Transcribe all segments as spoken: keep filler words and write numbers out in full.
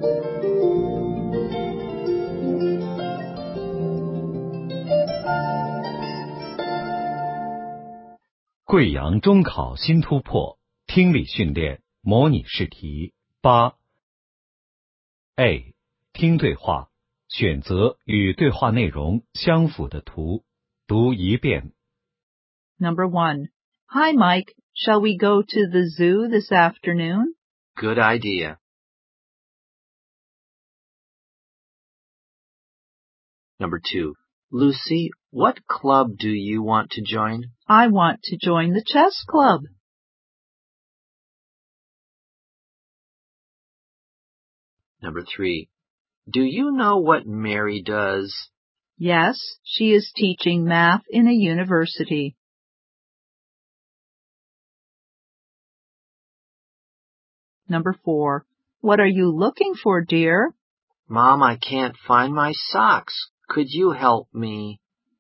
贵阳中考新突破，听力训练模拟试题八。A. 听对话，选择与对话内容相符的图，读一遍。 Number one. Hi, Mike. Shall we go to the zoo this afternoon? Good idea. Number two. Lucy, what club do you want to join? I want to join the chess club. Number three. Do you know what Mary does? Yes, she is teaching math in a university. Number four. What are you looking for, dear? Mom, I can't find my socks. Could you help me?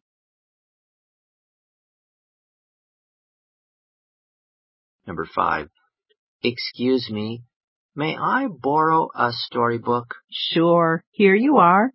Number five. Excuse me, may I borrow a storybook? Sure, here you are.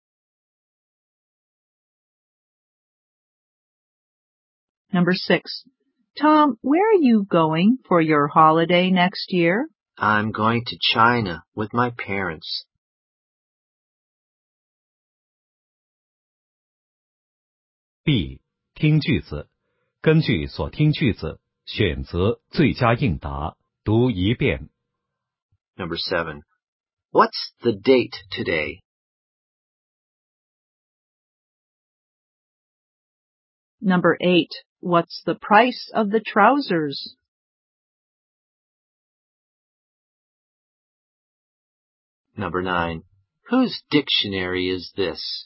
Number six. Tom, where are you going for your holiday next year? I'm going to China with my parents. B. 听句子，根据所听句子选择最佳应答，读一遍。 Number seven. What's the date today? Number eight. What's the price of the trousers? Number nine. Whose dictionary is this?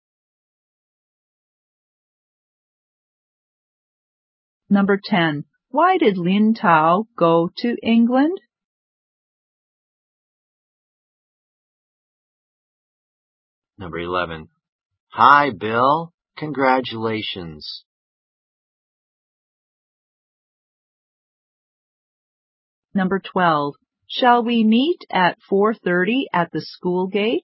Number ten. Why did Lin Tao go to England? Number eleven. Hi, Bill. Congratulations. Number twelve. Shall we meet at four thirty at the school gate?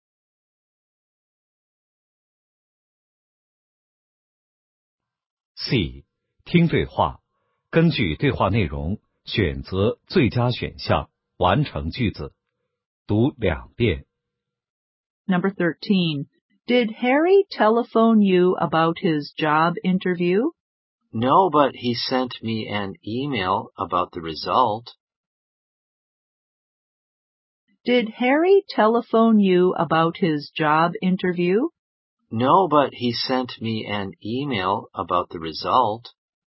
C. 听对话，根据对话内容选择最佳选项，完成句子，读两遍。 Number thirteen. Did Harry telephone you about his job interview? No, but he sent me an email about the result. Did Harry telephone you about his job interview? No, but he sent me an email about the result.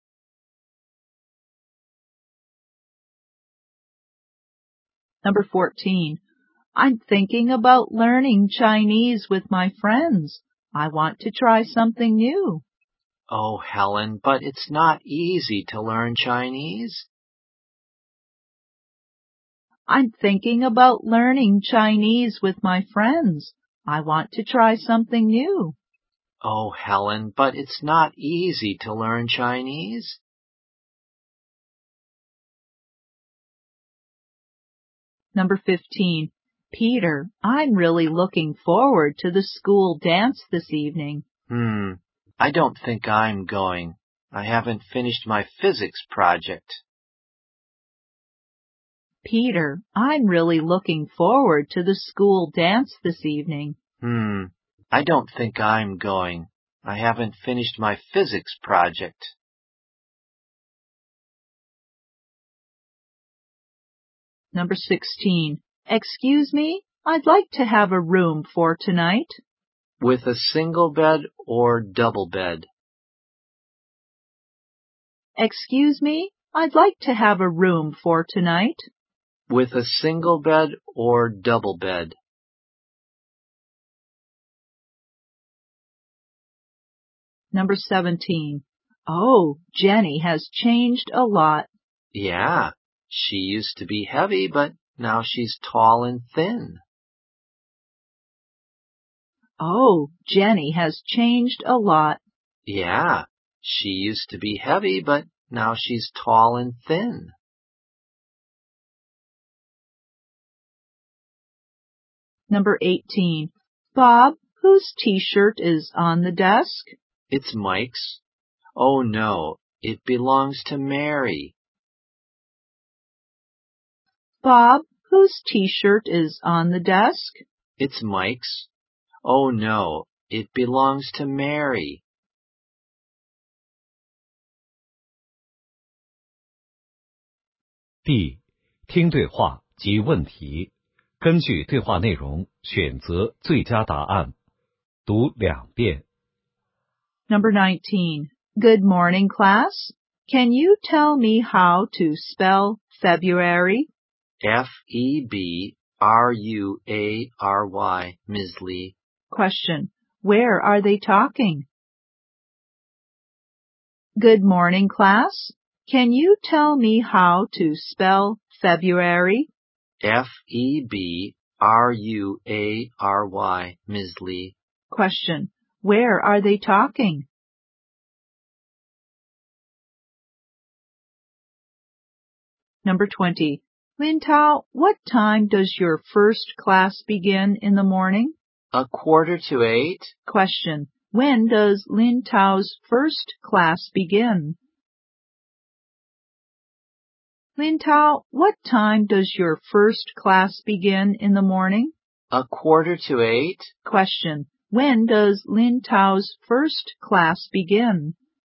Number fourteen. I'm thinking about learning Chinese with my friends. I want to try something new. Oh, Helen, but it's not easy to learn Chinese. I'm thinking about learning Chinese with my friends. I want to try something new. Oh, Helen, but it's not easy to learn Chinese. Number fifteen. Peter, I'm really looking forward to the school dance this evening. Hmm, I don't think I'm going. I haven't finished my physics project. Peter, I'm really looking forward to the school dance this evening. Hmm, I don't think I'm going. I haven't finished my physics project. Number sixteen. Excuse me, I'd like to have a room for tonight. With a single bed or double bed? Excuse me, I'd like to have a room for tonight. With a single bed or double bed? Number seventeen. Oh, Jenny has changed a lot. Yeah, she used to be heavy, but now she's tall and thin. Oh, Jenny has changed a lot. Yeah, she used to be heavy, but now she's tall and thin. Number eighteen. Bob, whose t-shirt is on the desk? It's Mike's. Oh no, it belongs to Mary. Bob, whose t-shirt is on the desk? It's Mike's. Oh no, it belongs to Mary. D. 听对话及问题，根据对话内容选择最佳答案。读两遍。 Number nineteen. Good morning, class. Can you tell me how to spell February? F E B R U A R Y, Miz Lee. Question. Where are they talking? Good morning, class. Can you tell me how to spell February? F E B R U A R Y, Miz Lee. Question. Where are they talking? Number twenty. Lin Tao, what time does your first class begin in the morning? A quarter to eight. Question. When does Lin Tao's first class begin? Lin Tao, what time does your first class begin in the morning? A quarter to eight. Question. When does Lin Tao's first class begin?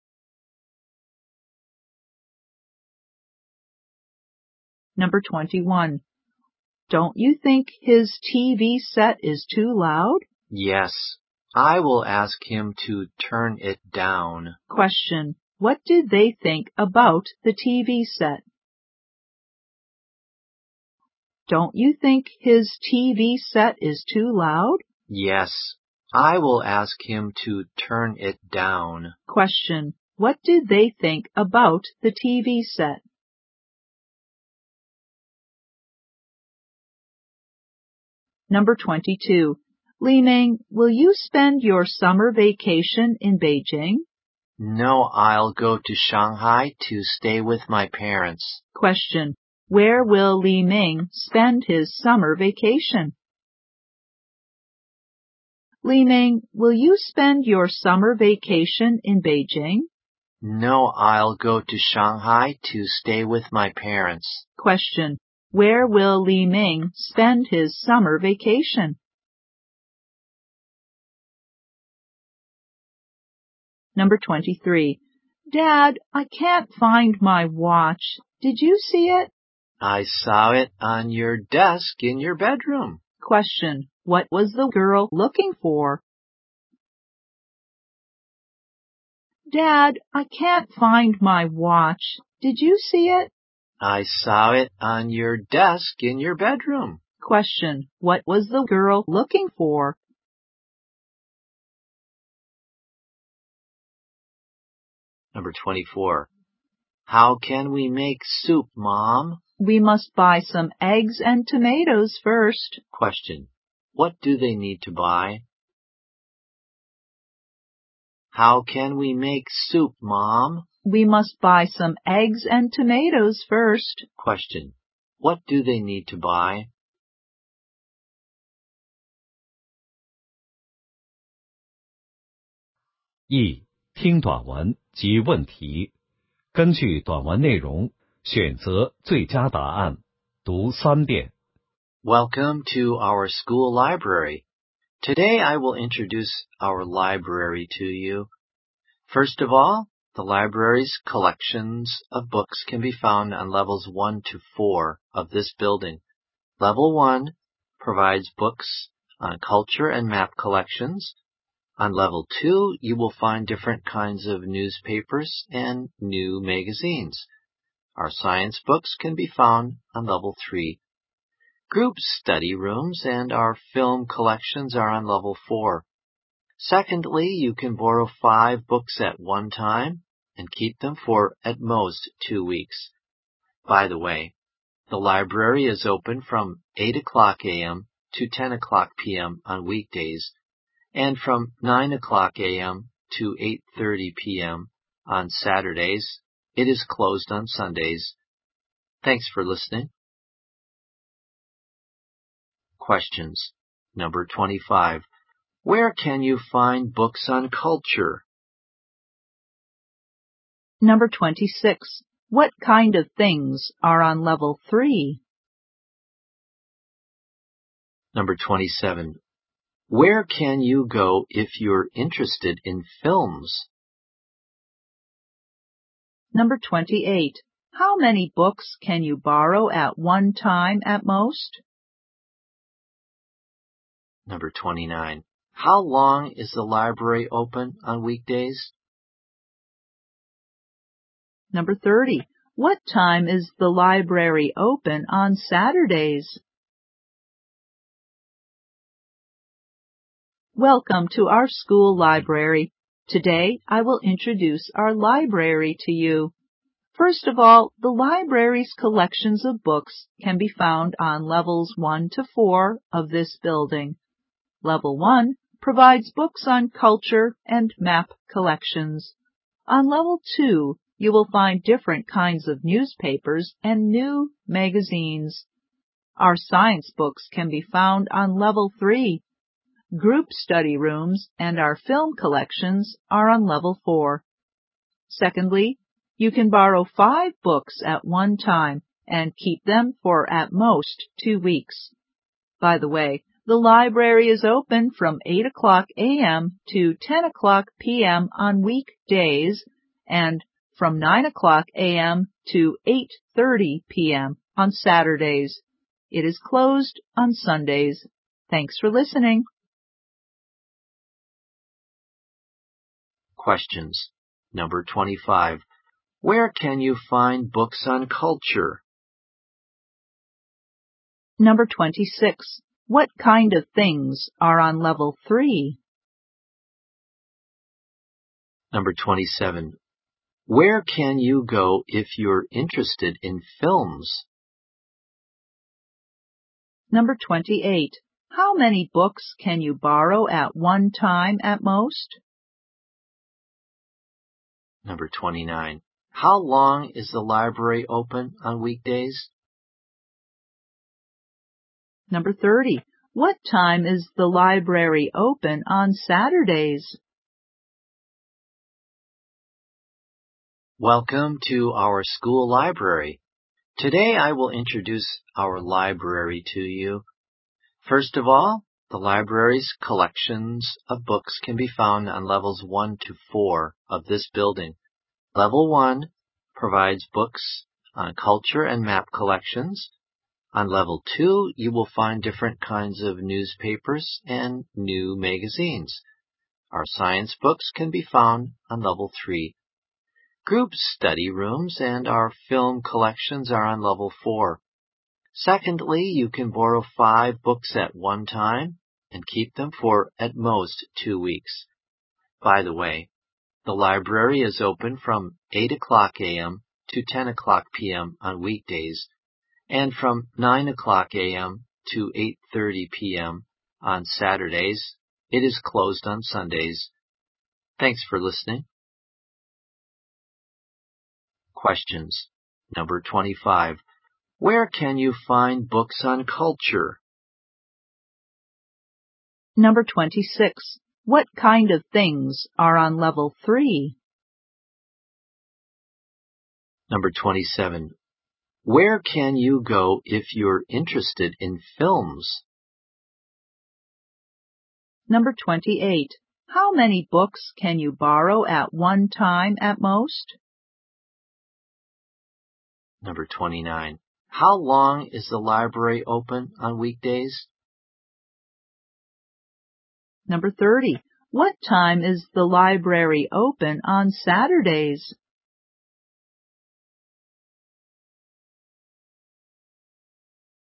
Number twenty-one. Don't you think his T V set is too loud? Yes. I will ask him to turn it down. Question. What did they think about the T V set? Don't you think his T V set is too loud? Yes. I will ask him to turn it down. Question. What did they think about the T V set? Number twenty-two. Li Ming, will you spend your summer vacation in Beijing? No, I'll go to Shanghai to stay with my parents. Question. Where will Li Ming spend his summer vacation? Li Ming, will you spend your summer vacation in Beijing? No, I'll go to Shanghai to stay with my parents. Question. Where will Li Ming spend his summer vacation? Number twenty-three. Dad, I can't find my watch. Did you see it? I saw it on your desk in your bedroom. Question. What was the girl looking for? Dad, I can't find my watch. Did you see it? I saw it on your desk in your bedroom. Question. What was the girl looking for? Number twenty-four. How can we make soup, Mom? We must buy some eggs and tomatoes first. Question. What do they need to buy? How can we make soup, Mom? We must buy some eggs and tomatoes first. Question. What do they need to buy? E. 听短文及问题，根据短文内容选择最佳答案。读三遍。 Welcome to our school library. Today I will introduce our library to you. First of all, the library's collections of books can be found on levels one to four of this building. Level one provides books on culture and map collections. On level two, you will find different kinds of newspapers and new magazines. Our science books can be found on level three. Group study rooms and our film collections are on level four. Secondly, you can borrow five books at one time and keep them for at most two weeks. By the way, the library is open from eight o'clock a.m. to ten o'clock p.m. on weekdays, and from nine o'clock a.m. to eight thirty p.m. on Saturdays. It is closed on Sundays. Thanks for listening. Questions. Number twenty-five. Where can you find books on culture? Number twenty-six. What kind of things are on level three? Number twenty-seven. Where can you go if you're interested in films? Number twenty-eight. How many books can you borrow at one time at most? Number twenty-nine. How long is the library open on weekdays? Number thirty. What time is the library open on Saturdays? Welcome to our school library. Today I will introduce our library to you. First of all, the library's collections of books can be found on levels one to four of this building. Level one provides books on culture and map collections. On level two, you will find different kinds of newspapers and new magazines. Our science books can be found on level three. Group study rooms and our film collections are on level four. Secondly, you can borrow five books at one time and keep them for at most two weeks. By the way, the library is open from eight o'clock a m to ten o'clock p m on weekdays and from nine o'clock a m to eight thirty p m on Saturdays. It is closed on Sundays. Thanks for listening. Questions. Number twenty-five. Where can you find books on culture? Number twenty-six. What kind of things are on level three? Number twenty-seven. Where can you go if you're interested in films? Number twenty-eight. How many books can you borrow at one time at most? Number twenty-nine. How long is the library open on weekdays? Number thirty. What time is the library open on Saturdays? Welcome to our school library. Today I will introduce our library to you. First of all, the library's collections of books can be found on levels one to four of this building. Level one provides books on culture and map collections. On level two, you will find different kinds of newspapers and new magazines. Our science books can be found on level three. Group study rooms and our film collections are on level four. Secondly, you can borrow five books at one time and keep them for at most two weeks. By the way, the library is open from eight o'clock a m to ten o'clock p m on weekdays and from nine o'clock a m to eight thirty p m on Saturdays. It is closed on Sundays. Thanks for listening. Questions. Number twenty-five. Where can you find books on culture? Number twenty-six. What kind of things are on level three? Number twenty-seven. Where can you go if you're interested in films? Number twenty-eight. How many books can you borrow at one time at most? Number twenty-nine. How long is the library open on weekdays? Number thirty. What time is the library open on Saturdays?